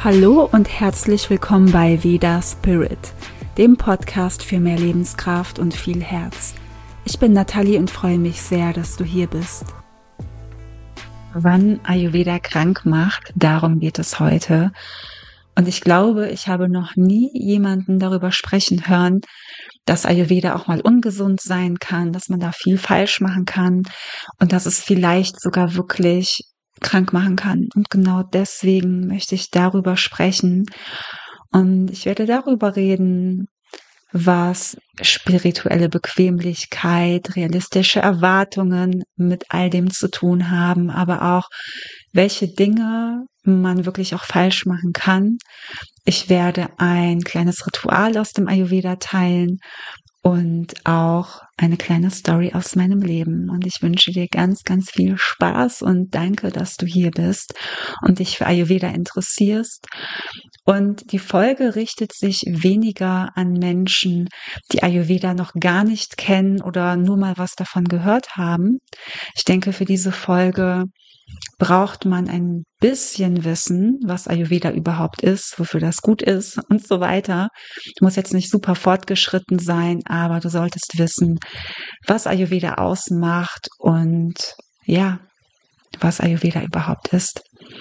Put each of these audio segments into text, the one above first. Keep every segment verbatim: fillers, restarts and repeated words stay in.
Hallo und herzlich willkommen bei Veda Spirit, dem Podcast für mehr Lebenskraft und viel Herz. Ich bin Nathalie und freue mich sehr, dass du hier bist. Wann Ayurveda krank macht, darum geht es heute. Und ich glaube, ich habe noch nie jemanden darüber sprechen hören, dass Ayurveda auch mal ungesund sein kann, dass man da viel falsch machen kann und dass es vielleicht sogar wirklich krank machen kann. Und genau deswegen möchte ich darüber sprechen. Und ich werde darüber reden, was spirituelle Bequemlichkeit, realistische Erwartungen mit all dem zu tun haben, aber auch welche Dinge man wirklich auch falsch machen kann. Ich werde ein kleines Ritual aus dem Ayurveda teilen und auch eine kleine Story aus meinem Leben. Und ich wünsche dir ganz, ganz viel Spaß und danke, dass du hier bist und dich für Ayurveda interessierst. Und die Folge richtet sich weniger an Menschen, die Ayurveda noch gar nicht kennen oder nur mal was davon gehört haben. Ich denke, für diese Folge braucht man ein bisschen Wissen, was Ayurveda überhaupt ist, wofür das gut ist und so weiter. Du musst jetzt nicht super fortgeschritten sein, aber du solltest wissen, was Ayurveda ausmacht und ja, was Ayurveda überhaupt ist.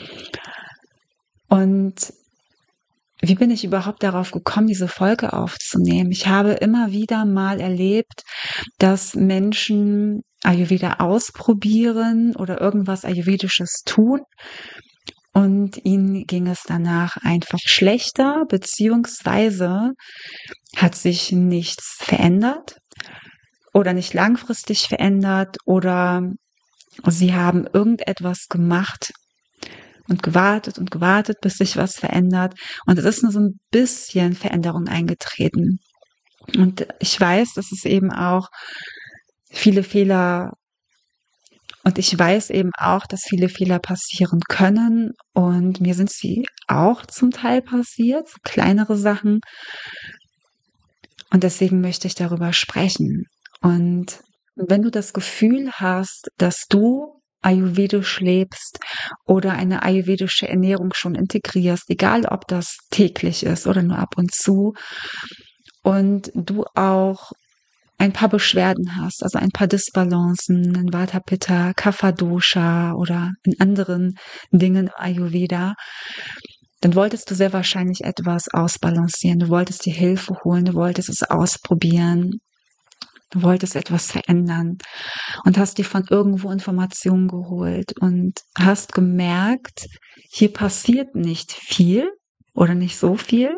Und wie bin ich überhaupt darauf gekommen, diese Folge aufzunehmen? Ich habe immer wieder mal erlebt, dass Menschen Ayurveda ausprobieren oder irgendwas Ayurvedisches tun und ihnen ging es danach einfach schlechter, beziehungsweise hat sich nichts verändert oder nicht langfristig verändert oder sie haben irgendetwas gemacht und gewartet und gewartet, bis sich was verändert. Und es ist nur so ein bisschen Veränderung eingetreten. Und ich weiß, dass es eben auch viele Fehler und ich weiß eben auch, dass viele Fehler passieren können. Und mir sind sie auch zum Teil passiert, so kleinere Sachen. Und deswegen möchte ich darüber sprechen. Und wenn du das Gefühl hast, dass du ayurvedisch lebst oder eine ayurvedische Ernährung schon integrierst, egal ob das täglich ist oder nur ab und zu, und du auch ein paar Beschwerden hast, also ein paar Disbalancen in Vata, Pitta, Kapha Dosha oder in anderen Dingen Ayurveda, dann wolltest du sehr wahrscheinlich etwas ausbalancieren, du wolltest dir Hilfe holen, du wolltest es ausprobieren. Du wolltest etwas verändern und hast dir von irgendwo Informationen geholt und hast gemerkt, hier passiert nicht viel oder nicht so viel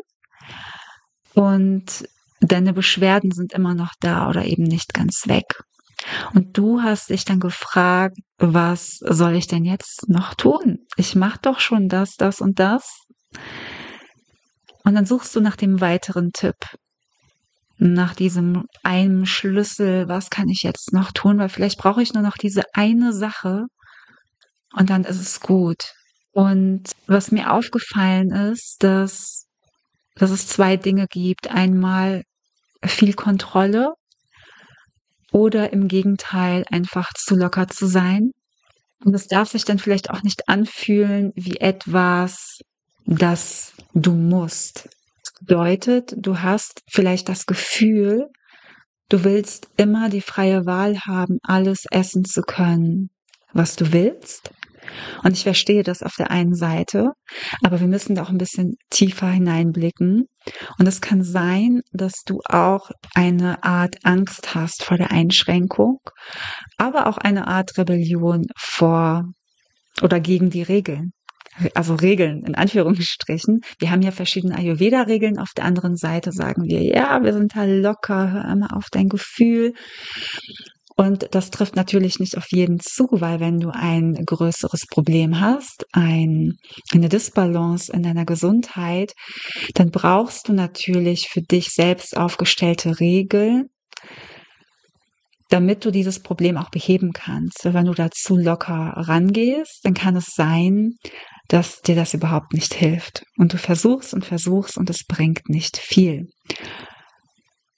und deine Beschwerden sind immer noch da oder eben nicht ganz weg. Und du hast dich dann gefragt, was soll ich denn jetzt noch tun? Ich mache doch schon das, das und das. Und dann suchst du nach dem weiteren Tipp. Nach diesem einen Schlüssel, was kann ich jetzt noch tun, weil vielleicht brauche ich nur noch diese eine Sache und dann ist es gut. Und was mir aufgefallen ist, dass, dass es zwei Dinge gibt. Einmal viel Kontrolle oder im Gegenteil einfach zu locker zu sein. Und es darf sich dann vielleicht auch nicht anfühlen wie etwas, das du musst. Bedeutet, du hast vielleicht das Gefühl, du willst immer die freie Wahl haben, alles essen zu können, was du willst. Und ich verstehe das auf der einen Seite, aber wir müssen da auch ein bisschen tiefer hineinblicken. Und es kann sein, dass du auch eine Art Angst hast vor der Einschränkung, aber auch eine Art Rebellion vor oder gegen die Regeln. Also Regeln in Anführungsstrichen. Wir haben ja verschiedene Ayurveda-Regeln. Auf der anderen Seite sagen wir, ja, wir sind halt locker, hör immer auf dein Gefühl. Und das trifft natürlich nicht auf jeden zu, weil wenn du ein größeres Problem hast, ein, eine Disbalance in deiner Gesundheit, dann brauchst du natürlich für dich selbst aufgestellte Regeln, damit du dieses Problem auch beheben kannst. Wenn du da zu locker rangehst, dann kann es sein, dass dir das überhaupt nicht hilft. Und du versuchst und versuchst und es bringt nicht viel.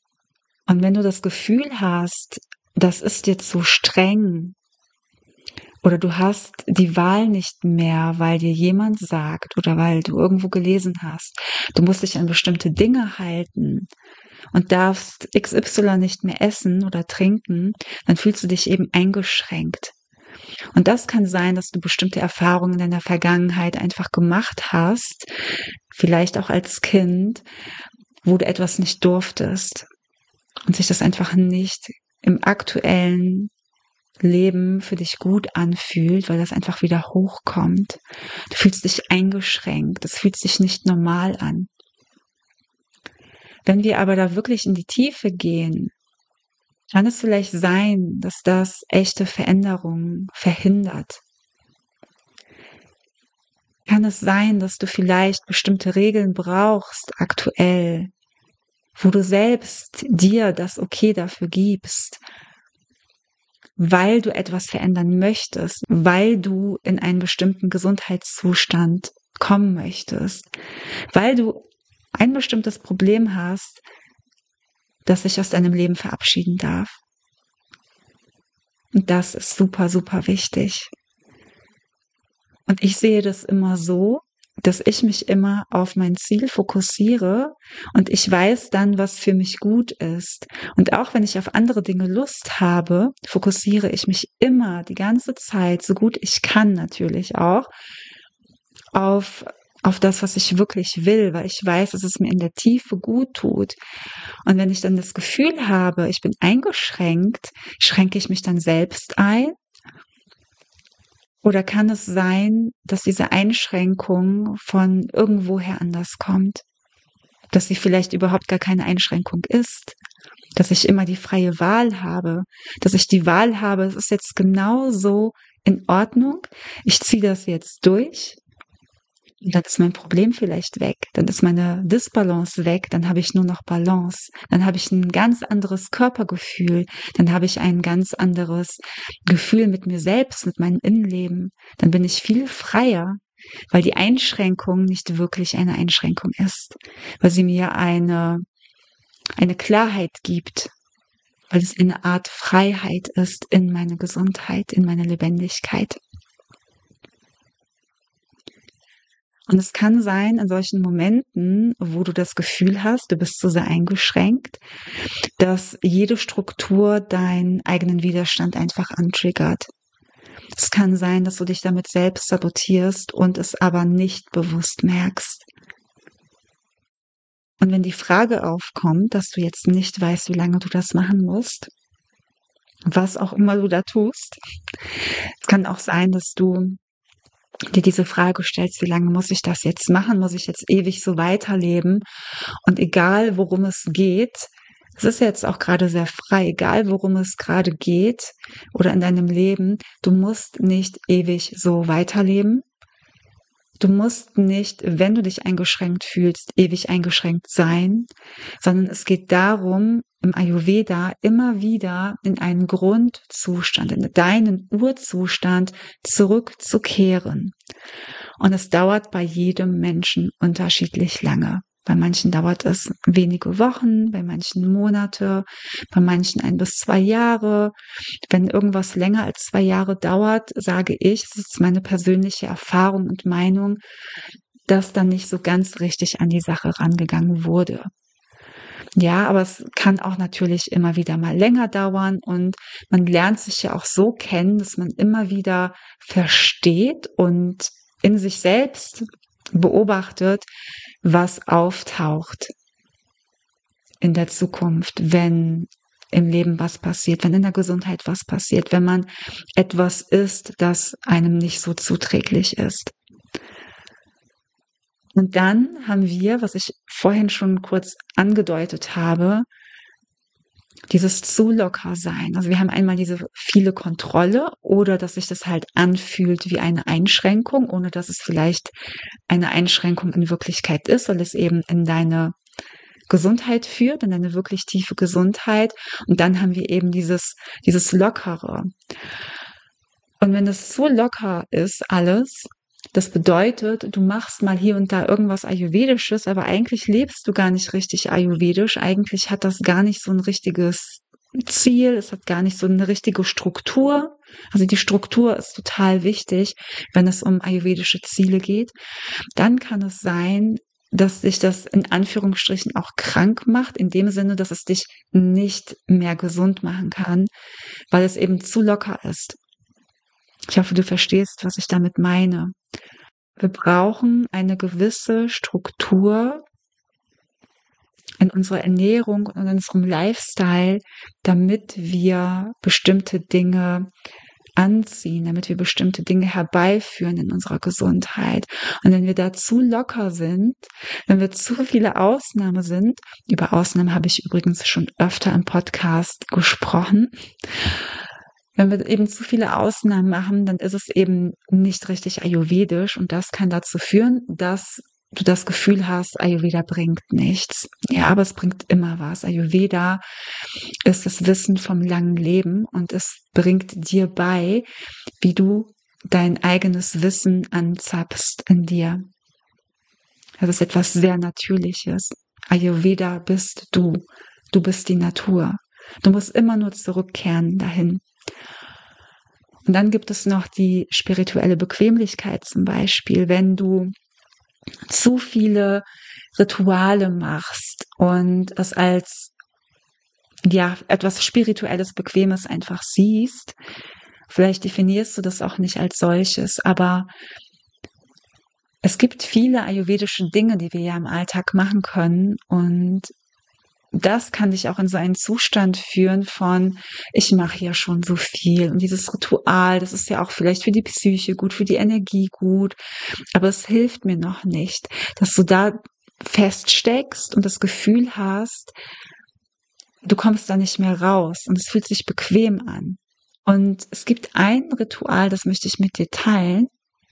Und wenn du das Gefühl hast, das ist dir zu streng Oder du hast die Wahl nicht mehr, weil dir jemand sagt oder weil du irgendwo gelesen hast, du musst dich an bestimmte Dinge halten und darfst X Y nicht mehr essen oder trinken, dann fühlst du dich eben eingeschränkt. Und das kann sein, dass du bestimmte Erfahrungen in deiner Vergangenheit einfach gemacht hast, vielleicht auch als Kind, wo du etwas nicht durftest und sich das einfach nicht im aktuellen Leben für dich gut anfühlt, weil das einfach wieder hochkommt. Du fühlst dich eingeschränkt, es fühlt sich nicht normal an. Wenn wir aber da wirklich in die Tiefe gehen, kann es vielleicht sein, dass das echte Veränderungen verhindert. Kann es sein, dass du vielleicht bestimmte Regeln brauchst aktuell, wo du selbst dir das Okay dafür gibst, weil du etwas verändern möchtest, weil du in einen bestimmten Gesundheitszustand kommen möchtest, weil du ein bestimmtes Problem hast, das sich aus deinem Leben verabschieden darf. Und das ist super, super wichtig. Und ich sehe das immer so, dass ich mich immer auf mein Ziel fokussiere und ich weiß dann, was für mich gut ist. Und auch wenn ich auf andere Dinge Lust habe, fokussiere ich mich immer die ganze Zeit, so gut ich kann natürlich auch, auf, auf das, was ich wirklich will, weil ich weiß, dass es mir in der Tiefe gut tut. Und wenn ich dann das Gefühl habe, ich bin eingeschränkt, schränke ich mich dann selbst ein? Oder kann es sein, dass diese Einschränkung von irgendwoher anders kommt? Dass sie vielleicht überhaupt gar keine Einschränkung ist? Dass ich immer die freie Wahl habe? Dass ich die Wahl habe, es ist jetzt genau so in Ordnung, ich ziehe das jetzt durch und dann ist mein Problem vielleicht weg, dann ist meine Disbalance weg, dann habe ich nur noch Balance, dann habe ich ein ganz anderes Körpergefühl, dann habe ich ein ganz anderes Gefühl mit mir selbst, mit meinem Innenleben, dann bin ich viel freier, weil die Einschränkung nicht wirklich eine Einschränkung ist, weil sie mir eine, eine Klarheit gibt, weil es eine Art Freiheit ist in meine Gesundheit, in meine Lebendigkeit. Und es kann sein, in solchen Momenten, wo du das Gefühl hast, du bist so sehr eingeschränkt, dass jede Struktur deinen eigenen Widerstand einfach antriggert. Es kann sein, dass du dich damit selbst sabotierst und es aber nicht bewusst merkst. Und wenn die Frage aufkommt, dass du jetzt nicht weißt, wie lange du das machen musst, was auch immer du da tust, es kann auch sein, dass du dir diese Frage stellst, wie lange muss ich das jetzt machen? Muss ich jetzt ewig so weiterleben? Und egal, worum es geht, es ist jetzt auch gerade sehr frei, egal, worum es gerade geht oder in deinem Leben, du musst nicht ewig so weiterleben. Du musst nicht, wenn du dich eingeschränkt fühlst, ewig eingeschränkt sein, sondern es geht darum, im Ayurveda immer wieder in einen Grundzustand, in deinen Urzustand zurückzukehren. Und es dauert bei jedem Menschen unterschiedlich lange. Bei manchen dauert es wenige Wochen, bei manchen Monate, bei manchen ein bis zwei Jahre. Wenn irgendwas länger als zwei Jahre dauert, sage ich, das ist meine persönliche Erfahrung und Meinung, dass dann nicht so ganz richtig an die Sache rangegangen wurde. Ja, aber es kann auch natürlich immer wieder mal länger dauern und man lernt sich ja auch so kennen, dass man immer wieder versteht und in sich selbst beobachtet, was auftaucht in der Zukunft, wenn im Leben was passiert, wenn in der Gesundheit was passiert, wenn man etwas isst, das einem nicht so zuträglich ist. Und dann haben wir, was ich vorhin schon kurz angedeutet habe, dieses zu locker sein. Also wir haben einmal diese viele Kontrolle oder dass sich das halt anfühlt wie eine Einschränkung, ohne dass es vielleicht eine Einschränkung in Wirklichkeit ist, weil es eben in deine Gesundheit führt, in eine wirklich tiefe Gesundheit. Und dann haben wir eben dieses, dieses Lockere. Und wenn es zu locker ist, alles, das bedeutet, du machst mal hier und da irgendwas Ayurvedisches, aber eigentlich lebst du gar nicht richtig Ayurvedisch. Eigentlich hat das gar nicht so ein richtiges Ziel, es hat gar nicht so eine richtige Struktur. Also die Struktur ist total wichtig, wenn es um ayurvedische Ziele geht. Dann kann es sein, dass dich das in Anführungsstrichen auch krank macht, in dem Sinne, dass es dich nicht mehr gesund machen kann, weil es eben zu locker ist. Ich hoffe, du verstehst, was ich damit meine. Wir brauchen eine gewisse Struktur in unserer Ernährung und in unserem Lifestyle, damit wir bestimmte Dinge anziehen, damit wir bestimmte Dinge herbeiführen in unserer Gesundheit. Und wenn wir da zu locker sind, wenn wir zu viele Ausnahmen sind, über Ausnahmen habe ich übrigens schon öfter im Podcast gesprochen, wenn wir eben zu viele Ausnahmen machen, dann ist es eben nicht richtig ayurvedisch und das kann dazu führen, dass du das Gefühl hast, Ayurveda bringt nichts. Ja, aber es bringt immer was. Ayurveda ist das Wissen vom langen Leben und es bringt dir bei, wie du dein eigenes Wissen anzapfst in dir. Das ist etwas sehr Natürliches. Ayurveda bist du. Du bist die Natur. Du musst immer nur zurückkehren dahin. Und dann gibt es noch die spirituelle Bequemlichkeit zum Beispiel, wenn du zu viele Rituale machst und es als ja etwas Spirituelles, Bequemes einfach siehst. Vielleicht definierst du das auch nicht als solches, aber es gibt viele ayurvedische Dinge, die wir ja im Alltag machen können und das kann dich auch in so einen Zustand führen von, ich mache ja schon so viel und dieses Ritual, das ist ja auch vielleicht für die Psyche gut, für die Energie gut, aber es hilft mir noch nicht, dass du da feststeckst und das Gefühl hast, du kommst da nicht mehr raus und es fühlt sich bequem an. Und es gibt ein Ritual, das möchte ich mit dir teilen.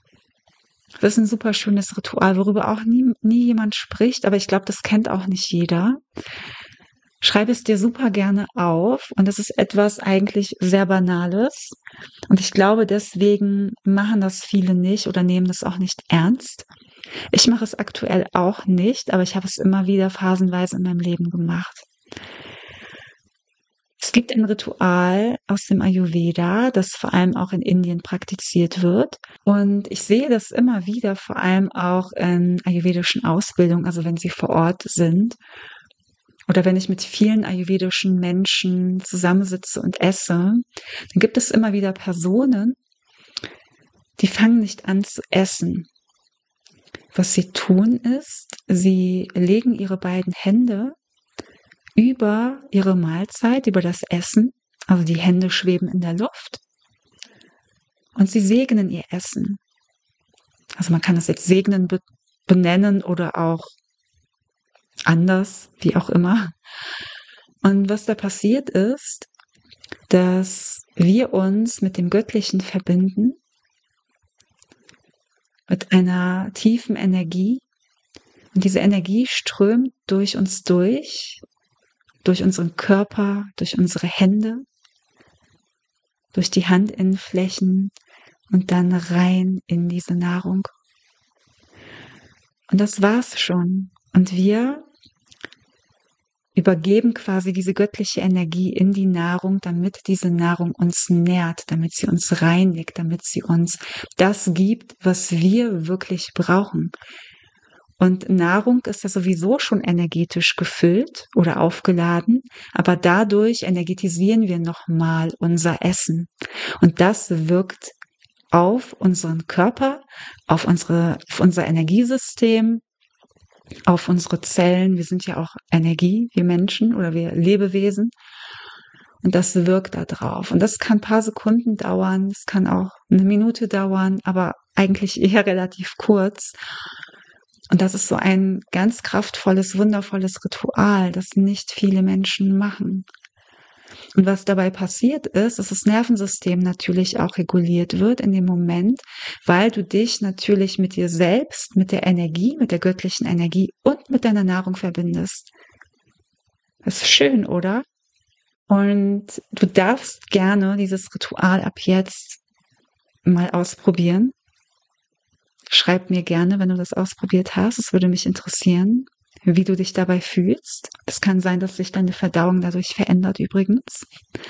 Das ist ein super schönes Ritual, worüber auch nie, nie jemand spricht, aber ich glaube, das kennt auch nicht jeder. Schreib es dir super gerne auf und das ist etwas eigentlich sehr Banales und ich glaube, deswegen machen das viele nicht oder nehmen das auch nicht ernst. Ich mache es aktuell auch nicht, aber ich habe es immer wieder phasenweise in meinem Leben gemacht. Es gibt ein Ritual aus dem Ayurveda, das vor allem auch in Indien praktiziert wird. Und ich sehe das immer wieder, vor allem auch in ayurvedischen Ausbildungen, also wenn sie vor Ort sind. Oder wenn ich mit vielen ayurvedischen Menschen zusammensitze und esse, dann gibt es immer wieder Personen, die fangen nicht an zu essen. Was sie tun ist, sie legen ihre beiden Hände über ihre Mahlzeit, über das Essen, also die Hände schweben in der Luft und sie segnen ihr Essen. Also man kann es jetzt segnen be- benennen oder auch anders, wie auch immer. Und was da passiert ist, dass wir uns mit dem Göttlichen verbinden, mit einer tiefen Energie. Und diese Energie strömt durch uns durch, durch unseren Körper, durch unsere Hände, durch die Handinnenflächen und dann rein in diese Nahrung. Und das war's schon. Und wir übergeben quasi diese göttliche Energie in die Nahrung, damit diese Nahrung uns nährt, damit sie uns reinigt, damit sie uns das gibt, was wir wirklich brauchen. Und Nahrung ist ja sowieso schon energetisch gefüllt oder aufgeladen, aber dadurch energetisieren wir nochmal unser Essen. Und das wirkt auf unseren Körper, auf unsere, auf unser Energiesystem, auf unsere Zellen. Wir sind ja auch Energie, wir Menschen oder wir Lebewesen. Und das wirkt da drauf. Und das kann ein paar Sekunden dauern, es kann auch eine Minute dauern, aber eigentlich eher relativ kurz. Und das ist so ein ganz kraftvolles, wundervolles Ritual, das nicht viele Menschen machen. Und was dabei passiert ist, dass das Nervensystem natürlich auch reguliert wird in dem Moment, weil du dich natürlich mit dir selbst, mit der Energie, mit der göttlichen Energie und mit deiner Nahrung verbindest. Das ist schön, oder? Und du darfst gerne dieses Ritual ab jetzt mal ausprobieren. Schreib mir gerne, wenn du das ausprobiert hast. Es würde mich interessieren. wie du dich dabei fühlst. Es kann sein, dass sich deine Verdauung dadurch verändert übrigens.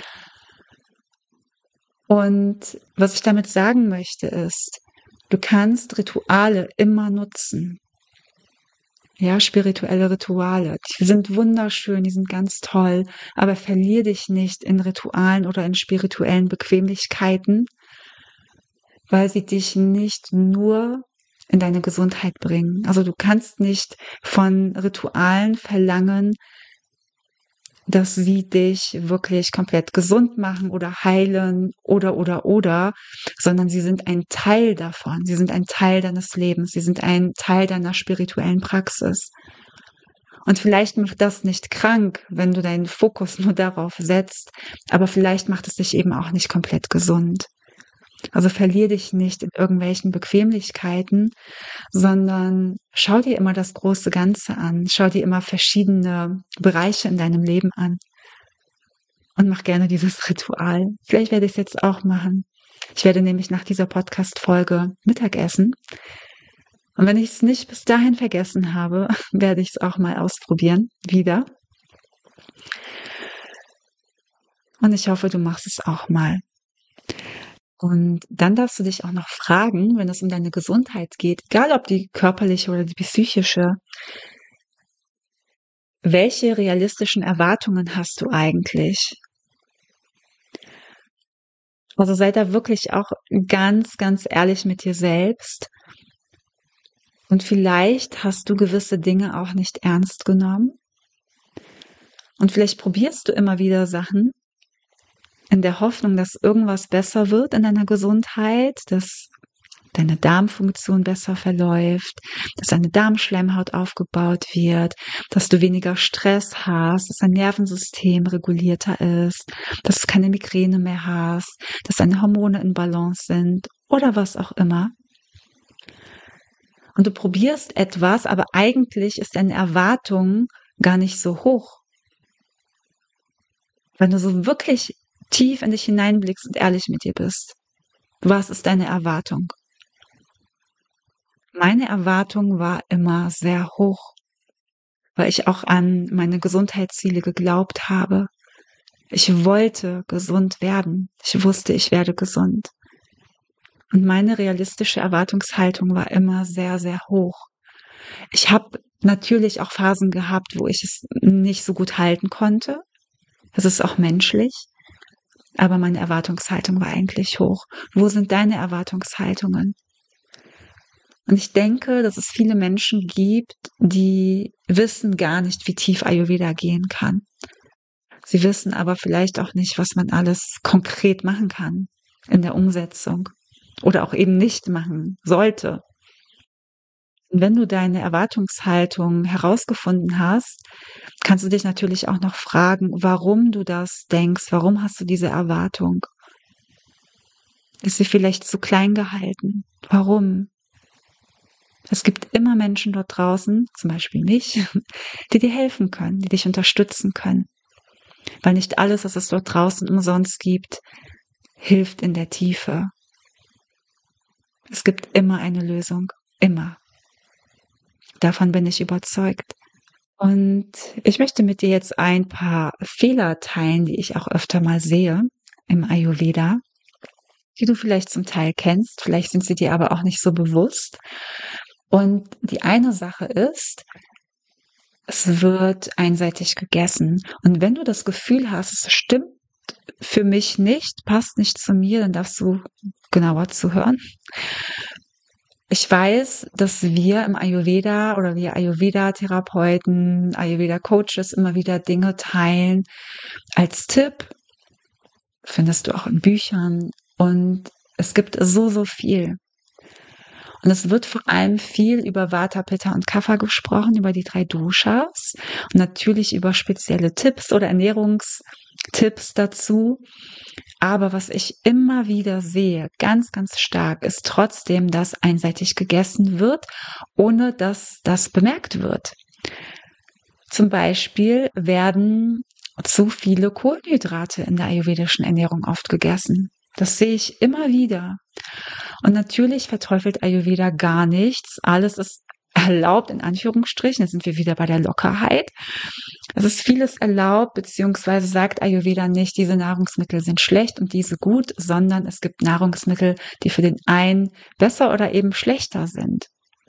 Und was ich damit sagen möchte ist, du kannst Rituale immer nutzen. Ja, spirituelle Rituale. Die sind wunderschön, die sind ganz toll, aber verlier dich nicht in Ritualen oder in spirituellen Bequemlichkeiten, weil sie dich nicht nur in deine Gesundheit bringen. Also du kannst nicht von Ritualen verlangen, dass sie dich wirklich komplett gesund machen oder heilen oder, oder, oder, sondern sie sind ein Teil davon. Sie sind ein Teil deines Lebens. Sie sind ein Teil deiner spirituellen Praxis. Und vielleicht macht das nicht krank, wenn du deinen Fokus nur darauf setzt, aber vielleicht macht es dich eben auch nicht komplett gesund. Also verlier dich nicht in irgendwelchen Bequemlichkeiten, sondern schau dir immer das große Ganze an. Schau dir immer verschiedene Bereiche in deinem Leben an. Und mach gerne dieses Ritual. Vielleicht werde ich es jetzt auch machen. Ich werde nämlich nach dieser Podcast-Folge Mittagessen. Und wenn ich es nicht bis dahin vergessen habe, werde ich es auch mal ausprobieren. Wieder. Und ich hoffe, du machst es auch mal. Und dann darfst du dich auch noch fragen, wenn es um deine Gesundheit geht, egal ob die körperliche oder die psychische, welche realistischen Erwartungen hast du eigentlich? Also sei da wirklich auch ganz, ganz ehrlich mit dir selbst. Und vielleicht hast du gewisse Dinge auch nicht ernst genommen. Und vielleicht probierst du immer wieder Sachen, in der Hoffnung, dass irgendwas besser wird in deiner Gesundheit, dass deine Darmfunktion besser verläuft, dass deine Darmschleimhaut aufgebaut wird, dass du weniger Stress hast, dass dein Nervensystem regulierter ist, dass du keine Migräne mehr hast, dass deine Hormone in Balance sind oder was auch immer. Und du probierst etwas, aber eigentlich ist deine Erwartung gar nicht so hoch. Wenn du so wirklich tief in dich hineinblickst und ehrlich mit dir bist. Was ist deine Erwartung? Meine Erwartung war immer sehr hoch, weil ich auch an meine Gesundheitsziele geglaubt habe. Ich wollte gesund werden. Ich wusste, ich werde gesund. Und meine realistische Erwartungshaltung war immer sehr, sehr hoch. Ich habe natürlich auch Phasen gehabt, wo ich es nicht so gut halten konnte. Das ist auch menschlich. Aber meine Erwartungshaltung war eigentlich hoch. Wo sind deine Erwartungshaltungen? Und ich denke, dass es viele Menschen gibt, die wissen gar nicht, wie tief Ayurveda gehen kann. Sie wissen aber vielleicht auch nicht, was man alles konkret machen kann in der Umsetzung oder auch eben nicht machen sollte. Und wenn du deine Erwartungshaltung herausgefunden hast, kannst du dich natürlich auch noch fragen, warum du das denkst, warum hast du diese Erwartung? Ist sie vielleicht zu klein gehalten? Warum? Es gibt immer Menschen dort draußen, zum Beispiel mich, die dir helfen können, die dich unterstützen können. Weil nicht alles, was es dort draußen umsonst gibt, hilft in der Tiefe. Es gibt immer eine Lösung. Immer. Davon bin ich überzeugt. Und ich möchte mit dir jetzt ein paar Fehler teilen, die ich auch öfter mal sehe im Ayurveda, die du vielleicht zum Teil kennst, vielleicht sind sie dir aber auch nicht so bewusst. Und die eine Sache ist, es wird einseitig gegessen. Und wenn du das Gefühl hast, es stimmt für mich nicht, passt nicht zu mir, dann darfst du genauer zuhören. Ich weiß, dass wir im Ayurveda oder wir Ayurveda-Therapeuten, Ayurveda-Coaches immer wieder Dinge teilen als Tipp. Findest du auch in Büchern. Und es gibt so, so viel. Und es wird vor allem viel über Vata, Pitta und Kapha gesprochen, über die drei Doshas und natürlich über spezielle Tipps oder Ernährungstipps dazu. Aber was ich immer wieder sehe, ganz, ganz stark, ist trotzdem, dass einseitig gegessen wird, ohne dass das bemerkt wird. Zum Beispiel werden zu viele Kohlenhydrate in der ayurvedischen Ernährung oft gegessen. Das sehe ich immer wieder. Und natürlich verteufelt Ayurveda gar nichts. Alles ist erlaubt, in Anführungsstrichen. Jetzt sind wir wieder bei der Lockerheit. Es ist vieles erlaubt, beziehungsweise sagt Ayurveda nicht, diese Nahrungsmittel sind schlecht und diese gut, sondern es gibt Nahrungsmittel, die für den einen besser oder eben schlechter sind.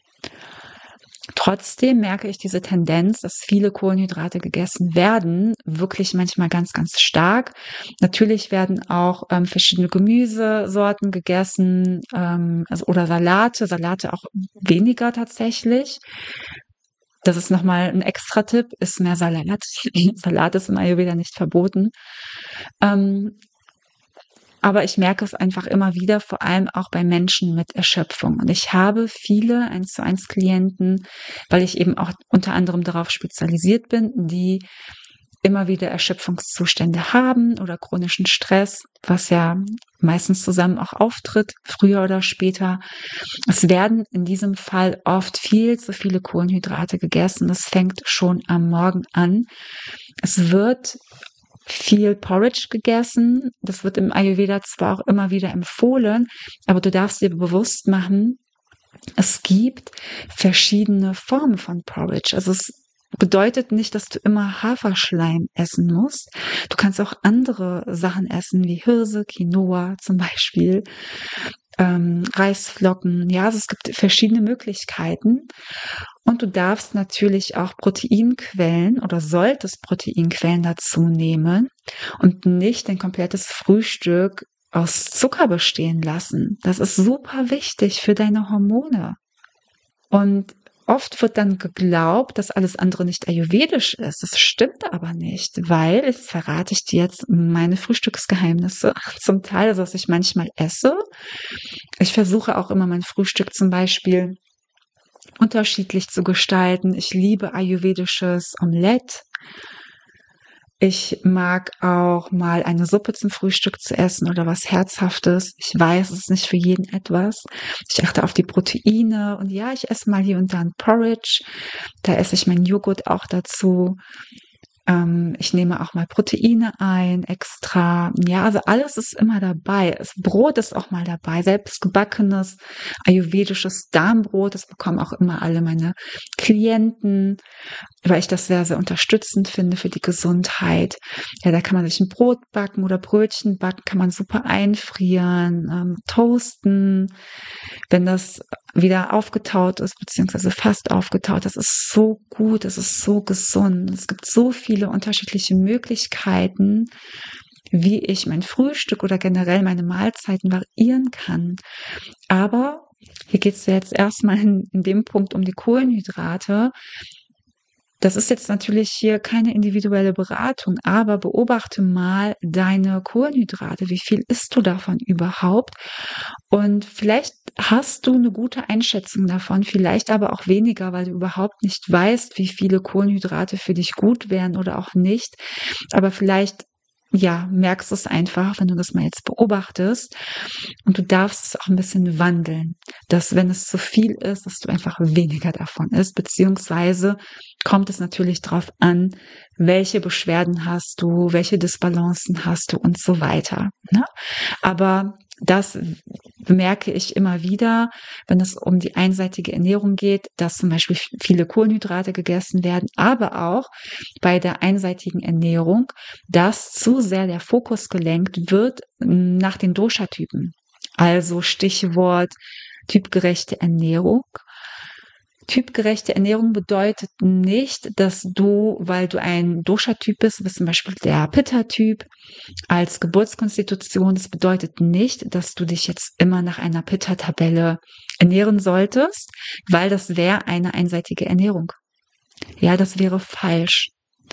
Trotzdem merke ich diese Tendenz, dass viele Kohlenhydrate gegessen werden, wirklich manchmal ganz, ganz stark. Natürlich werden auch ähm, verschiedene Gemüsesorten gegessen, ähm, also, oder Salate, Salate auch weniger tatsächlich. Das ist nochmal ein extra Tipp, ist mehr Salat. Salat ist im Ayurveda nicht verboten. Ähm, aber ich merke es einfach immer wieder, vor allem auch bei Menschen mit Erschöpfung. Und ich habe viele eins zu eins Klienten, weil ich eben auch unter anderem darauf spezialisiert bin, die immer wieder Erschöpfungszustände haben oder chronischen Stress, was ja meistens zusammen auch auftritt, früher oder später. Es werden in diesem Fall oft viel zu viele Kohlenhydrate gegessen. Das fängt schon am Morgen an. Es wird viel Porridge gegessen. Das wird im Ayurveda zwar auch immer wieder empfohlen, aber du darfst dir bewusst machen, es gibt verschiedene Formen von Porridge. Also es bedeutet nicht, dass du immer Haferschleim essen musst. Du kannst auch andere Sachen essen, wie Hirse, Quinoa zum Beispiel, ähm, Reisflocken. Ja, also es gibt verschiedene Möglichkeiten. Und du darfst natürlich auch Proteinquellen oder solltest Proteinquellen dazu nehmen und nicht ein komplettes Frühstück aus Zucker bestehen lassen. Das ist super wichtig für deine Hormone. Und oft wird dann geglaubt, dass alles andere nicht ayurvedisch ist. Das stimmt aber nicht, weil, jetzt verrate ich dir jetzt meine Frühstücksgeheimnisse zum Teil, also was ich manchmal esse. Ich versuche auch immer mein Frühstück zum Beispiel unterschiedlich zu gestalten. Ich liebe ayurvedisches Omelette. Ich mag auch mal eine Suppe zum Frühstück zu essen oder was Herzhaftes. Ich weiß, es ist nicht für jeden etwas. Ich achte auf die Proteine und ja, ich esse mal hier und da ein Porridge. Da esse ich meinen Joghurt auch dazu. Ähm, ich nehme auch mal Proteine ein, extra. Ja, also alles ist immer dabei. Das Brot ist auch mal dabei. Selbst gebackenes ayurvedisches Darmbrot. Das bekommen auch immer alle meine Klienten, weil ich das sehr, sehr unterstützend finde für die Gesundheit. Ja, da kann man sich ein Brot backen oder Brötchen backen, kann man super einfrieren, ähm, toasten, wenn das wieder aufgetaut ist, beziehungsweise fast aufgetaut. Das ist so gut, das ist so gesund. Es gibt so viele unterschiedliche Möglichkeiten, wie ich mein Frühstück oder generell meine Mahlzeiten variieren kann. Aber hier geht es jetzt erstmal in, in dem Punkt um die Kohlenhydrate. Das ist jetzt natürlich hier keine individuelle Beratung, aber beobachte mal deine Kohlenhydrate. Wie viel isst du davon überhaupt? Und vielleicht hast du eine gute Einschätzung davon, vielleicht aber auch weniger, weil du überhaupt nicht weißt, wie viele Kohlenhydrate für dich gut wären oder auch nicht. Aber vielleicht ja, merkst du es einfach, wenn du das mal jetzt beobachtest. Und du darfst es auch ein bisschen wandeln, dass wenn es zu viel ist, dass du einfach weniger davon isst, beziehungsweise kommt es natürlich darauf an, welche Beschwerden hast du, welche Disbalancen hast du und so weiter. Ne? Aber das bemerke ich immer wieder, wenn es um die einseitige Ernährung geht, dass zum Beispiel viele Kohlenhydrate gegessen werden, aber auch bei der einseitigen Ernährung, dass zu sehr der Fokus gelenkt wird nach den Dosha-Typen. Also Stichwort typgerechte Ernährung. Typgerechte Ernährung bedeutet nicht, dass du, weil du ein Dosha-Typ bist, bist zum Beispiel der Pitta-Typ als Geburtskonstitution, das bedeutet nicht, dass du dich jetzt immer nach einer Pitta-Tabelle ernähren solltest, weil das wäre eine einseitige Ernährung. Ja, das wäre falsch.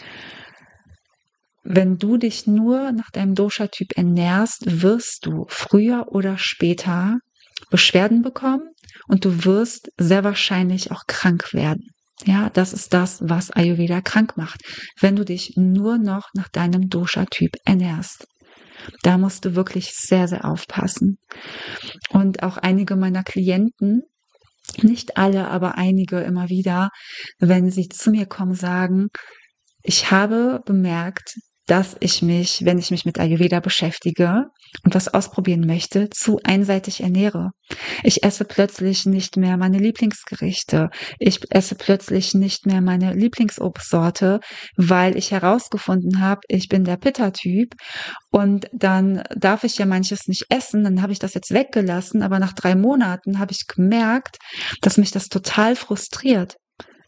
Wenn du dich nur nach deinem Dosha-Typ ernährst, wirst du früher oder später Beschwerden bekommen und du wirst sehr wahrscheinlich auch krank werden. Ja, das ist das, was Ayurveda krank macht, wenn du dich nur noch nach deinem Dosha-Typ ernährst. Da musst du wirklich sehr, sehr aufpassen. Und auch einige meiner Klienten, nicht alle, aber einige immer wieder, wenn sie zu mir kommen, sagen, ich habe bemerkt, dass ich mich, wenn ich mich mit Ayurveda beschäftige und was ausprobieren möchte, zu einseitig ernähre. Ich esse plötzlich nicht mehr meine Lieblingsgerichte. Ich esse plötzlich nicht mehr meine Lieblingsobstsorte, weil ich herausgefunden habe, ich bin der Pitta-Typ und dann darf ich ja manches nicht essen. Dann habe ich das jetzt weggelassen, aber nach drei Monaten habe ich gemerkt, dass mich das total frustriert.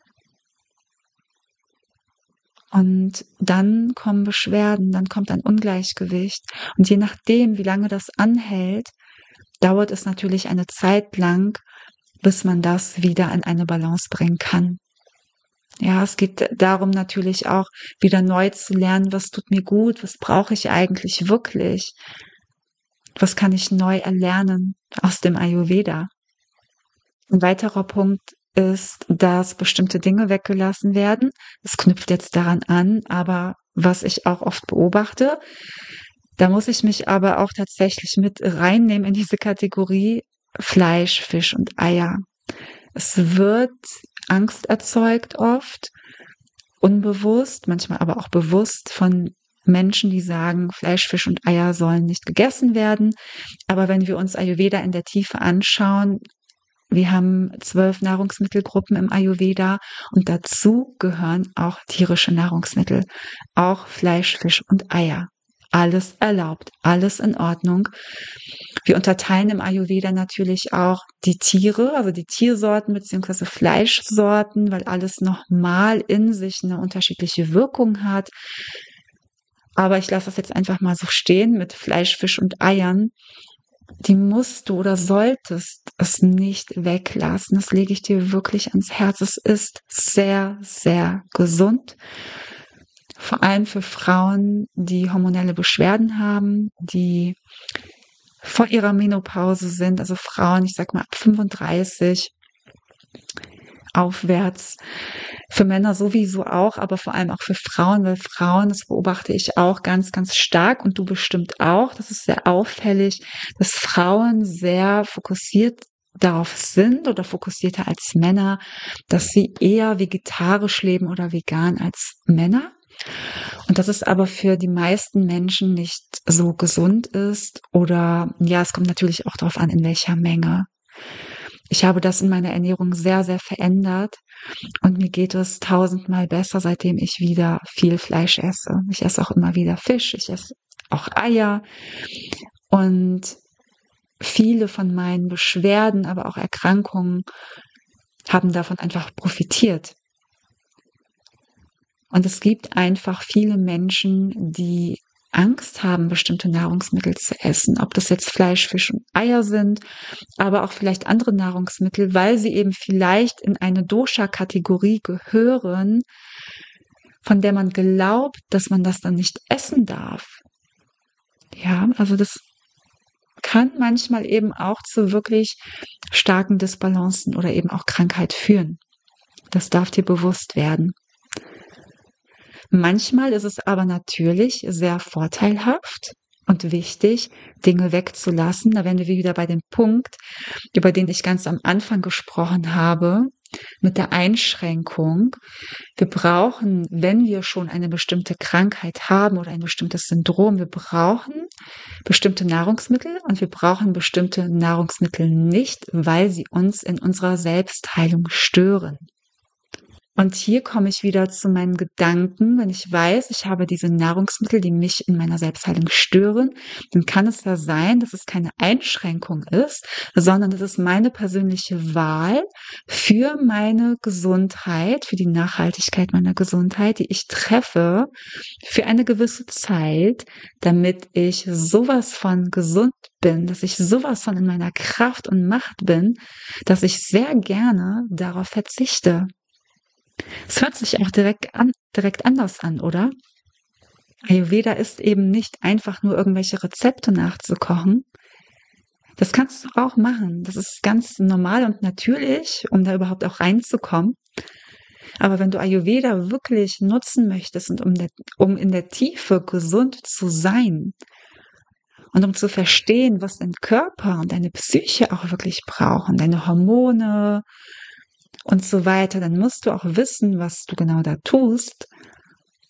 Und dann kommen Beschwerden, dann kommt ein Ungleichgewicht. Und je nachdem, wie lange das anhält, dauert es natürlich eine Zeit lang, bis man das wieder in eine Balance bringen kann. Ja, es geht darum natürlich auch, wieder neu zu lernen, was tut mir gut, was brauche ich eigentlich wirklich, was kann ich neu erlernen aus dem Ayurveda. Ein weiterer Punkt ist, dass bestimmte Dinge weggelassen werden. Das knüpft jetzt daran an, aber was ich auch oft beobachte, da muss ich mich aber auch tatsächlich mit reinnehmen in diese Kategorie Fleisch, Fisch und Eier. Es wird Angst erzeugt oft, unbewusst, manchmal aber auch bewusst von Menschen, die sagen, Fleisch, Fisch und Eier sollen nicht gegessen werden. Aber wenn wir uns Ayurveda in der Tiefe anschauen, wir haben zwölf Nahrungsmittelgruppen im Ayurveda und dazu gehören auch tierische Nahrungsmittel, auch Fleisch, Fisch und Eier. Alles erlaubt, alles in Ordnung. Wir unterteilen im Ayurveda natürlich auch die Tiere, also die Tiersorten bzw. Fleischsorten, weil alles nochmal in sich eine unterschiedliche Wirkung hat. Aber ich lasse das jetzt einfach mal so stehen mit Fleisch, Fisch und Eiern. Die musst du oder solltest es nicht weglassen. Das lege ich dir wirklich ans Herz. Es ist sehr, sehr gesund. Vor allem für Frauen, die hormonelle Beschwerden haben, die vor ihrer Menopause sind, also Frauen, ich sag mal ab fünfunddreißig aufwärts. Für Männer sowieso auch, aber vor allem auch für Frauen, weil Frauen, das beobachte ich auch ganz, ganz stark und du bestimmt auch, das ist sehr auffällig, dass Frauen sehr fokussiert darauf sind oder fokussierter als Männer, dass sie eher vegetarisch leben oder vegan als Männer. Und dass es aber für die meisten Menschen nicht so gesund ist oder ja, es kommt natürlich auch darauf an, in welcher Menge. Ich habe das in meiner Ernährung sehr, sehr verändert und mir geht es tausendmal besser, seitdem ich wieder viel Fleisch esse. Ich esse auch immer wieder Fisch, ich esse auch Eier und viele von meinen Beschwerden, aber auch Erkrankungen haben davon einfach profitiert. Und es gibt einfach viele Menschen, die Angst haben, bestimmte Nahrungsmittel zu essen, ob das jetzt Fleisch, Fisch und Eier sind, aber auch vielleicht andere Nahrungsmittel, weil sie eben vielleicht in eine Dosha-Kategorie gehören, von der man glaubt, dass man das dann nicht essen darf. Ja, also das kann manchmal eben auch zu wirklich starken Disbalancen oder eben auch Krankheit führen. Das darf dir bewusst werden. Manchmal ist es aber natürlich sehr vorteilhaft und wichtig, Dinge wegzulassen. Da wären wir wieder bei dem Punkt, über den ich ganz am Anfang gesprochen habe, mit der Einschränkung. Wir brauchen, wenn wir schon eine bestimmte Krankheit haben oder ein bestimmtes Syndrom, wir brauchen bestimmte Nahrungsmittel und wir brauchen bestimmte Nahrungsmittel nicht, weil sie uns in unserer Selbstheilung stören. Und hier komme ich wieder zu meinen Gedanken. Wenn ich weiß, ich habe diese Nahrungsmittel, die mich in meiner Selbstheilung stören, dann kann es ja sein, dass es keine Einschränkung ist, sondern das ist meine persönliche Wahl für meine Gesundheit, für die Nachhaltigkeit meiner Gesundheit, die ich treffe für eine gewisse Zeit, damit ich sowas von gesund bin, dass ich sowas von in meiner Kraft und Macht bin, dass ich sehr gerne darauf verzichte. Es hört sich auch direkt an, direkt anders an, oder? Ayurveda ist eben nicht einfach nur irgendwelche Rezepte nachzukochen. Das kannst du auch machen. Das ist ganz normal und natürlich, um da überhaupt auch reinzukommen. Aber wenn du Ayurveda wirklich nutzen möchtest und um, der, um in der Tiefe gesund zu sein und um zu verstehen, was dein Körper und deine Psyche auch wirklich brauchen, deine Hormone und so weiter, dann musst du auch wissen, was du genau da tust.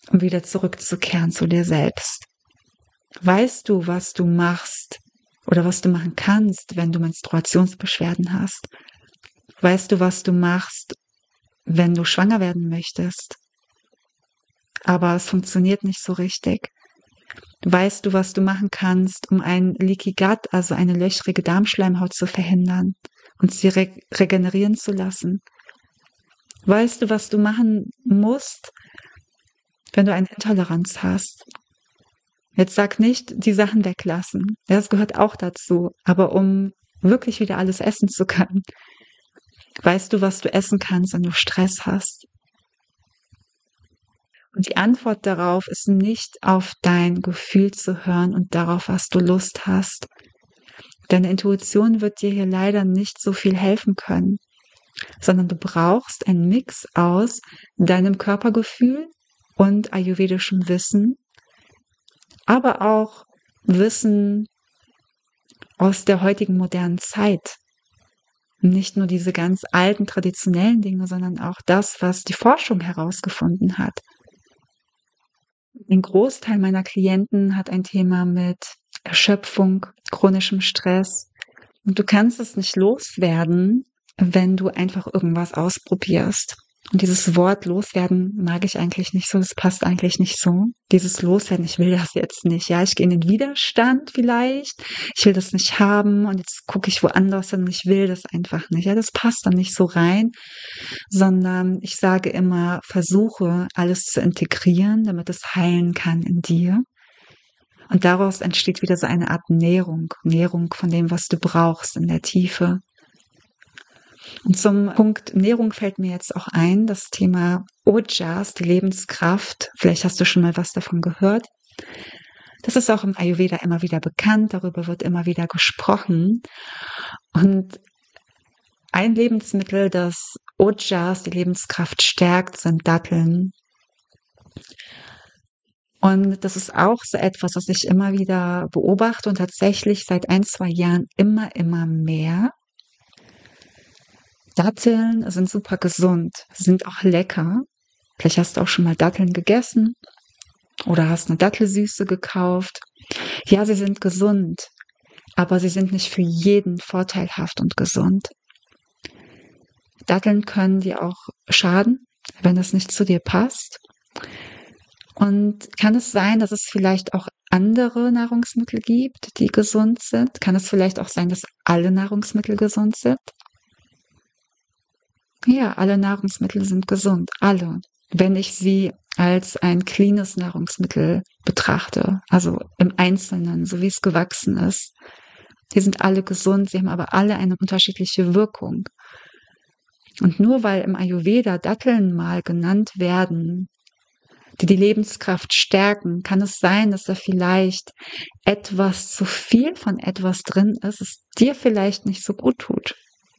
um wieder zurückzukehren zu dir selbst? Weißt du, was du machst oder was du machen kannst, wenn du Menstruationsbeschwerden hast? Weißt du, was du machst, wenn du schwanger werden möchtest, aber es funktioniert nicht so richtig? Weißt du, was du machen kannst, um ein Leaky Gut, also eine löchrige Darmschleimhaut zu verhindern und sie re regenerieren zu lassen? Weißt du, was du machen musst, wenn du eine Intoleranz hast? Jetzt sag nicht, die Sachen weglassen. Das gehört auch dazu. Aber um wirklich wieder alles essen zu können, weißt du, was du essen kannst, wenn du Stress hast? Und die Antwort darauf ist nicht auf dein Gefühl zu hören und darauf, was du Lust hast. Deine Intuition wird dir hier leider nicht so viel helfen können, sondern du brauchst einen Mix aus deinem Körpergefühl und ayurvedischem Wissen, aber auch Wissen aus der heutigen modernen Zeit. Nicht nur diese ganz alten, traditionellen Dinge, sondern auch das, was die Forschung herausgefunden hat. Ein Großteil meiner Klienten hat ein Thema mit Erschöpfung, chronischem Stress. Und du kannst es nicht loswerden, wenn du einfach irgendwas ausprobierst. Und dieses Wort loswerden mag ich eigentlich nicht so, das passt eigentlich nicht so. Dieses Loswerden, ich will das jetzt nicht. Ja, ich gehe in den Widerstand vielleicht, ich will das nicht haben und jetzt gucke ich woanders hin und ich will das einfach nicht. Ja, das passt dann nicht so rein, sondern ich sage immer, versuche alles zu integrieren, damit es heilen kann in dir. Und daraus entsteht wieder so eine Art Nährung, Nährung von dem, was du brauchst in der Tiefe. Und zum Punkt Nährung fällt mir jetzt auch ein, das Thema Ojas, die Lebenskraft. Vielleicht hast du schon mal was davon gehört. Das ist auch im Ayurveda immer wieder bekannt, darüber wird immer wieder gesprochen. Und ein Lebensmittel, das Ojas, die Lebenskraft stärkt, sind Datteln. Und das ist auch so etwas, was ich immer wieder beobachte und tatsächlich seit ein, zwei Jahren immer, immer mehr. Datteln sind super gesund, sind auch lecker. Vielleicht hast du auch schon mal Datteln gegessen oder hast eine Dattelsüße gekauft. Ja, sie sind gesund, aber sie sind nicht für jeden vorteilhaft und gesund. Datteln können dir auch schaden, wenn es nicht zu dir passt. Und kann es sein, dass es vielleicht auch andere Nahrungsmittel gibt, die gesund sind? Kann es vielleicht auch sein, dass alle Nahrungsmittel gesund sind? Ja, alle Nahrungsmittel sind gesund, alle. Wenn ich sie als ein cleanes Nahrungsmittel betrachte, also im Einzelnen, so wie es gewachsen ist. Die sind alle gesund, sie haben aber alle eine unterschiedliche Wirkung. Und nur weil im Ayurveda Datteln mal genannt werden, die die Lebenskraft stärken, kann es sein, dass da vielleicht etwas zu viel von etwas drin ist, es dir vielleicht nicht so gut tut.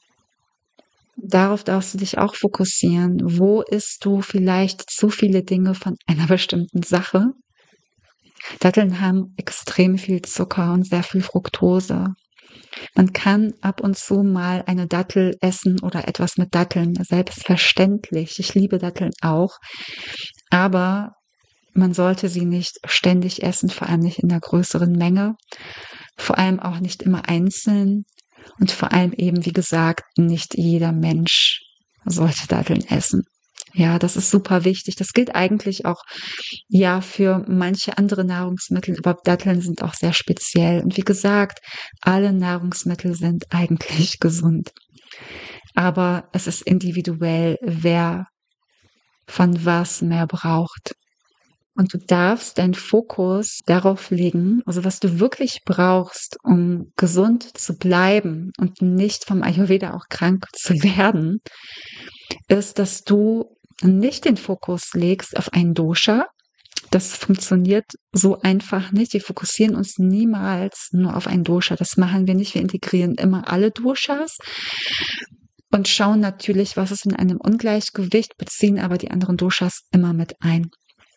Darauf darfst du dich auch fokussieren. Wo isst du vielleicht zu viele Dinge von einer bestimmten Sache? Datteln haben extrem viel Zucker und sehr viel Fructose. Man kann ab und zu mal eine Dattel essen oder etwas mit Datteln, selbstverständlich. Ich liebe Datteln auch, aber man sollte sie nicht ständig essen, vor allem nicht in einer größeren Menge, vor allem auch nicht immer einzeln. Und vor allem eben, wie gesagt, nicht jeder Mensch sollte Datteln essen. Ja, das ist super wichtig. Das gilt eigentlich auch, ja, für manche andere Nahrungsmittel, aber Datteln sind auch sehr speziell. Und wie gesagt, alle Nahrungsmittel sind eigentlich gesund. Aber es ist individuell, wer von was mehr braucht. Und du darfst deinen Fokus darauf legen, also was du wirklich brauchst, um gesund zu bleiben und nicht vom Ayurveda auch krank zu werden, ist, dass du nicht den Fokus legst auf ein Dosha. Das funktioniert so einfach nicht. Wir fokussieren uns niemals nur auf ein Dosha. Das machen wir nicht. Wir integrieren immer alle Doshas und schauen natürlich, was ist in einem Ungleichgewicht, beziehen aber die anderen Doshas immer mit ein.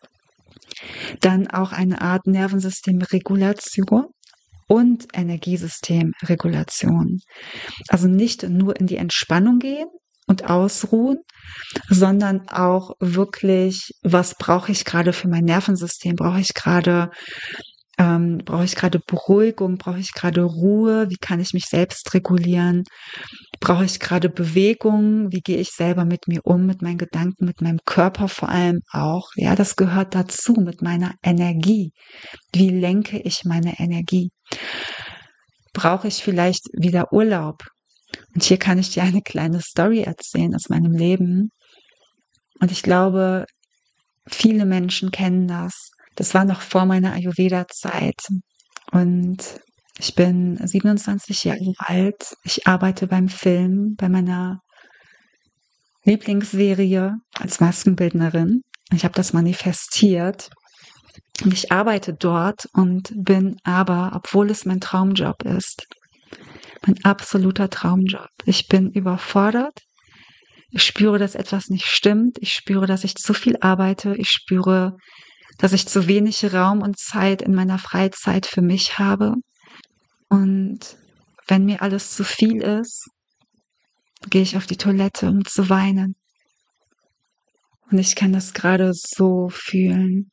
Dann auch eine Art Nervensystemregulation und Energiesystemregulation. Also nicht nur in die Entspannung gehen und ausruhen, sondern auch wirklich, was brauche ich gerade für mein Nervensystem? Brauche ich gerade ähm, brauche ich gerade Beruhigung? Brauche ich gerade Ruhe? Wie kann ich mich selbst regulieren? Brauche ich gerade Bewegung? Wie gehe ich selber mit mir um, mit meinen Gedanken, mit meinem Körper vor allem auch? Ja, das gehört dazu, mit meiner Energie. Wie lenke ich meine Energie? Brauche ich vielleicht wieder Urlaub? Und hier kann ich dir eine kleine Story erzählen aus meinem Leben. Und ich glaube, viele Menschen kennen das. Das war noch vor meiner Ayurveda-Zeit. Und ich bin siebenundzwanzig Jahre alt. Ich arbeite beim Film, bei meiner Lieblingsserie als Maskenbildnerin. Ich habe das manifestiert. Und ich arbeite dort und bin aber, obwohl es mein Traumjob ist, mein absoluter Traumjob. Ich bin überfordert. Ich spüre, dass etwas nicht stimmt. Ich spüre, dass ich zu viel arbeite. Ich spüre, dass ich zu wenig Raum und Zeit in meiner Freizeit für mich habe. Und wenn mir alles zu viel ist, gehe ich auf die Toilette, um zu weinen. Und ich kann das gerade so fühlen.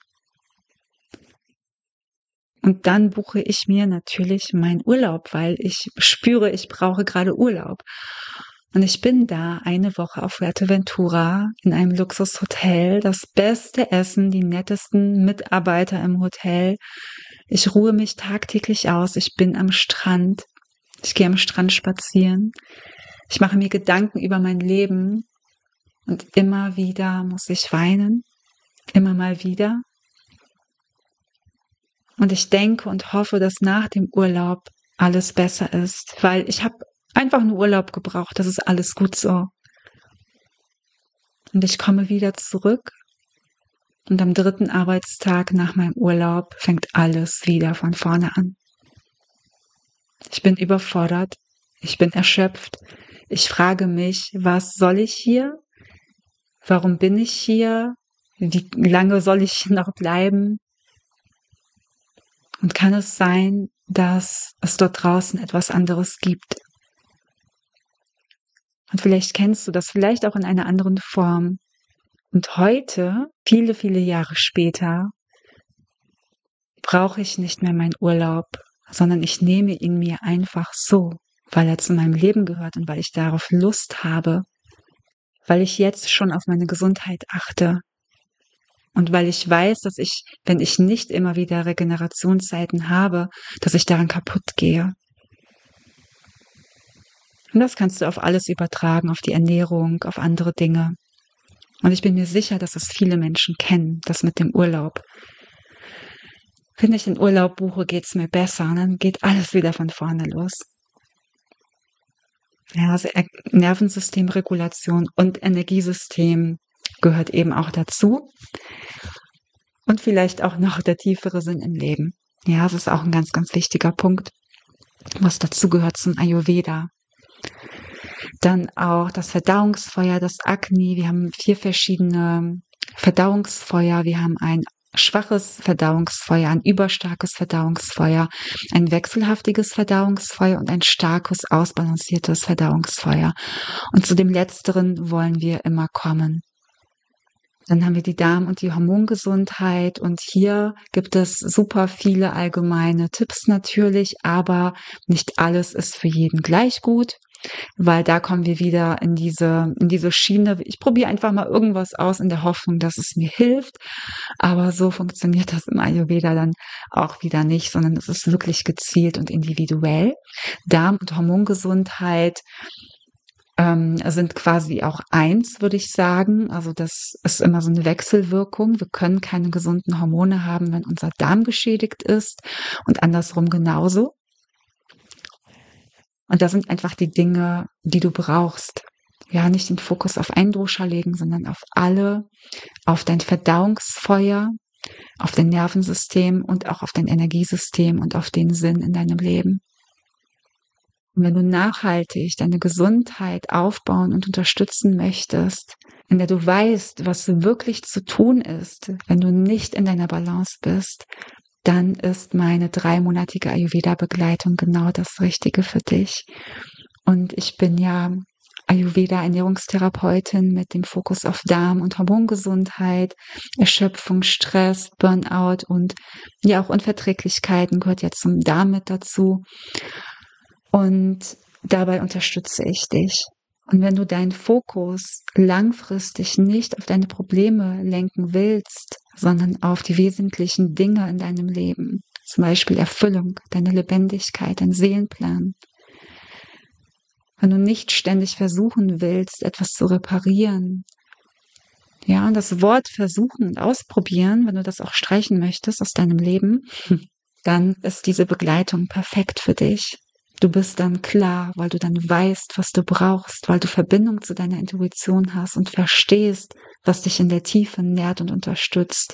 Und dann buche ich mir natürlich meinen Urlaub, weil ich spüre, ich brauche gerade Urlaub. Und ich bin da eine Woche auf Fuerteventura in einem Luxushotel, das beste Essen, die nettesten Mitarbeiter im Hotel. Ich ruhe mich tagtäglich aus. Ich bin am Strand. Ich gehe am Strand spazieren. Ich mache mir Gedanken über mein Leben. Und immer wieder muss ich weinen. Immer mal wieder. Und ich denke und hoffe, dass nach dem Urlaub alles besser ist, weil ich habe einfach nur Urlaub gebraucht. Das ist alles gut so. Und ich komme wieder zurück. Und am dritten Arbeitstag nach meinem Urlaub fängt alles wieder von vorne an. Ich bin überfordert. Ich bin erschöpft. Ich frage mich, was soll ich hier? Warum bin ich hier? Wie lange soll ich noch bleiben? Und kann es sein, dass es dort draußen etwas anderes gibt? Und vielleicht kennst du das, vielleicht auch in einer anderen Form. Und heute, viele, viele Jahre später, brauche ich nicht mehr meinen Urlaub, sondern ich nehme ihn mir einfach so, weil er zu meinem Leben gehört und weil ich darauf Lust habe, weil ich jetzt schon auf meine Gesundheit achte und weil ich weiß, dass ich, wenn ich nicht immer wieder Regenerationszeiten habe, dass ich daran kaputt gehe. Und das kannst du auf alles übertragen, auf die Ernährung, auf andere Dinge. Und ich bin mir sicher, dass es viele Menschen kennen, das mit dem Urlaub. Wenn ich den Urlaub buche, geht's mir besser und dann geht alles wieder von vorne los. Ja, also Nervensystemregulation und Energiesystem gehört eben auch dazu. Und vielleicht auch noch der tiefere Sinn im Leben. Ja, das ist auch ein ganz, ganz wichtiger Punkt, was dazu gehört zum Ayurveda. Dann auch das Verdauungsfeuer, das Agni. Wir haben vier verschiedene Verdauungsfeuer. Wir haben ein schwaches Verdauungsfeuer, ein überstarkes Verdauungsfeuer, ein wechselhaftiges Verdauungsfeuer und ein starkes, ausbalanciertes Verdauungsfeuer. Und zu dem Letzteren wollen wir immer kommen. Dann haben wir die Darm- und die Hormongesundheit und hier gibt es super viele allgemeine Tipps natürlich, aber nicht alles ist für jeden gleich gut, weil da kommen wir wieder in diese, in diese Schiene. Ich probiere einfach mal irgendwas aus in der Hoffnung, dass es mir hilft, aber so funktioniert das im Ayurveda dann auch wieder nicht, sondern es ist wirklich gezielt und individuell. Darm- und Hormongesundheit sind quasi auch eins, würde ich sagen. Also das ist immer so eine Wechselwirkung. Wir können keine gesunden Hormone haben, wenn unser Darm geschädigt ist und andersrum genauso. Und das sind einfach die Dinge, die du brauchst. Ja, nicht den Fokus auf einen Dosha legen, sondern auf alle, auf dein Verdauungsfeuer, auf dein Nervensystem und auch auf dein Energiesystem und auf den Sinn in deinem Leben. Und wenn du nachhaltig deine Gesundheit aufbauen und unterstützen möchtest, in der du weißt, was wirklich zu tun ist, wenn du nicht in deiner Balance bist, dann ist meine dreimonatige Ayurveda-Begleitung genau das Richtige für dich. Und ich bin ja Ayurveda-Ernährungstherapeutin mit dem Fokus auf Darm- und Hormongesundheit, Erschöpfung, Stress, Burnout und ja auch Unverträglichkeiten gehört ja zum Darm mit dazu. Und dabei unterstütze ich dich. Und wenn du deinen Fokus langfristig nicht auf deine Probleme lenken willst, sondern auf die wesentlichen Dinge in deinem Leben, zum Beispiel Erfüllung, deine Lebendigkeit, dein Seelenplan, wenn du nicht ständig versuchen willst, etwas zu reparieren, ja, und das Wort versuchen und ausprobieren, wenn du das auch streichen möchtest aus deinem Leben, dann ist diese Begleitung perfekt für dich. Du bist dann klar, weil du dann weißt, was du brauchst, weil du Verbindung zu deiner Intuition hast und verstehst, was dich in der Tiefe nährt und unterstützt.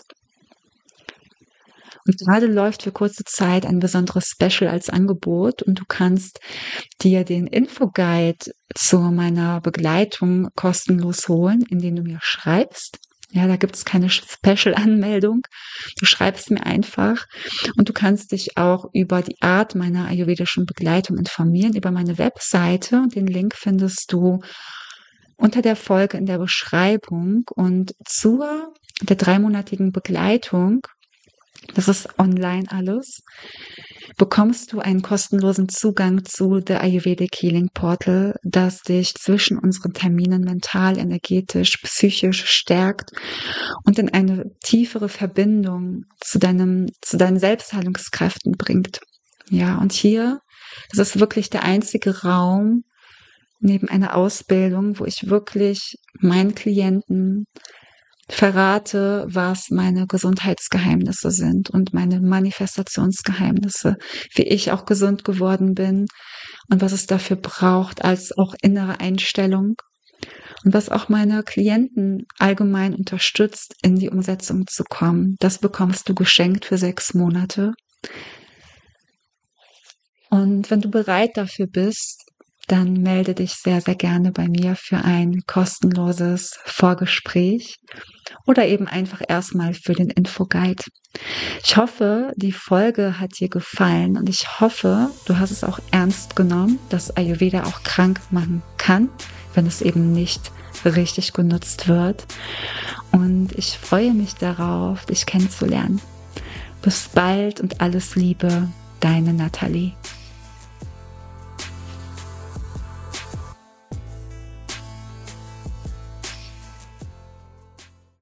Und gerade läuft für kurze Zeit ein besonderes Special als Angebot und du kannst dir den Infoguide zu meiner Begleitung kostenlos holen, indem du mir schreibst. Ja, da gibt es keine Special-Anmeldung. Du schreibst mir einfach und du kannst dich auch über die Art meiner ayurvedischen Begleitung informieren, über meine Webseite. Den Link findest du unter der Folge in der Beschreibung. Und zur der dreimonatigen Begleitung, das ist online alles, bekommst du einen kostenlosen Zugang zu The Ayurvedic Healing Portal, das dich zwischen unseren Terminen mental, energetisch, psychisch stärkt und in eine tiefere Verbindung zu deinem, zu deinen Selbstheilungskräften bringt. Ja, und hier, das ist wirklich der einzige Raum neben einer Ausbildung, wo ich wirklich meinen Klienten verrate, was meine Gesundheitsgeheimnisse sind und meine Manifestationsgeheimnisse, wie ich auch gesund geworden bin und was es dafür braucht als auch innere Einstellung und was auch meine Klienten allgemein unterstützt, in die Umsetzung zu kommen. Das bekommst du geschenkt für sechs Monate. Und wenn du bereit dafür bist, dann melde dich sehr, sehr gerne bei mir für ein kostenloses Vorgespräch oder eben einfach erstmal für den Infoguide. Ich hoffe, die Folge hat dir gefallen und ich hoffe, du hast es auch ernst genommen, dass Ayurveda auch krank machen kann, wenn es eben nicht richtig genutzt wird. Und ich freue mich darauf, dich kennenzulernen. Bis bald und alles Liebe, deine Nathalie.